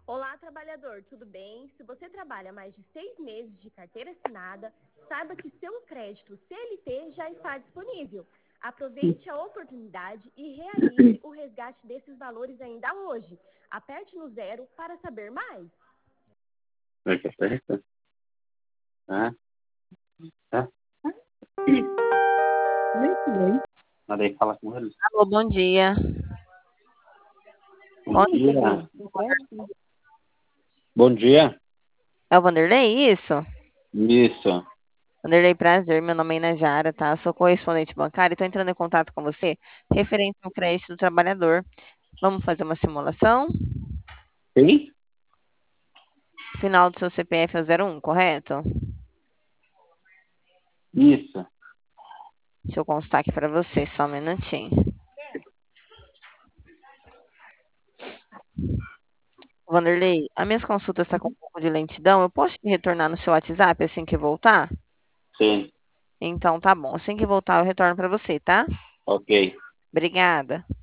Olá, trabalhador, tudo bem? Se você trabalha mais de 6 meses de carteira assinada, saiba que seu crédito CLT já está disponível. Aproveite a oportunidade e realize o resgate desses valores ainda hoje. Aperte no 0 para saber mais. Vai que aperta? Tá? Tá? Nada aí, fala com ele. Alô, bom dia. Bom dia. Bom dia. É o Vanderlei, isso? Isso. Vanderlei, prazer. Meu nome é Inajara, tá? Sou correspondente bancário e estou entrando em contato com você referente ao crédito do trabalhador. Vamos fazer uma simulação? Quem? Final do seu CPF é o 01, correto? Isso. Deixa eu constar aqui para você, só um minutinho. Vanderlei, as minhas consultas estão com um pouco de lentidão. Eu posso te retornar no seu WhatsApp assim que voltar? Sim. Então tá bom. Assim que voltar, eu retorno para você, tá? Ok. Obrigada.